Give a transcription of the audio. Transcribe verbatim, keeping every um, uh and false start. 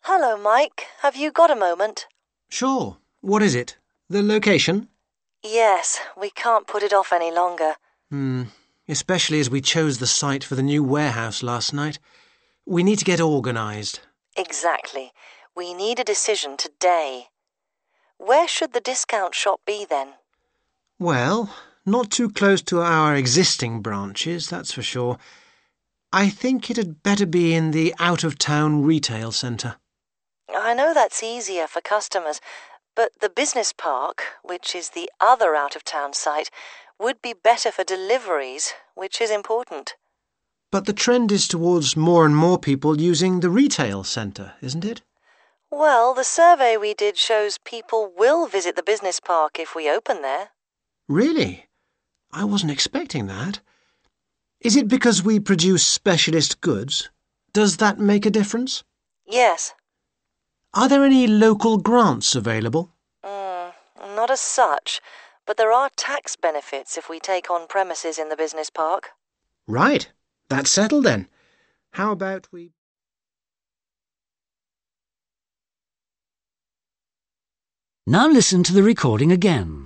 Hello, Mike. Have you got a moment? Sure. What is it? The location? Yes, we can't put it off any longer. Hmm. Especially as we chose the site for the new warehouse last night. We need to get organised. Exactly. We need a decision today. Where should the discount shop be then? Well, not too close to our existing branches, that's for sure. I think it had better be in the out-of-town retail centre. I know that's easier for customers, but the business park, which is the other out-of-town site, would be better for deliveries, which is important. But the trend is towards more and more people using the retail centre, isn't it? Well, the survey we did shows people will visit the business park if we open there. Really? I wasn't expecting that. Is it because we produce specialist goods? Does that make a difference? Yes. Are there any local grants available? Mm, not as such, but there are tax benefits if we take on premises in the business park. Right. That's settled then. How about we... Now listen to the recording again.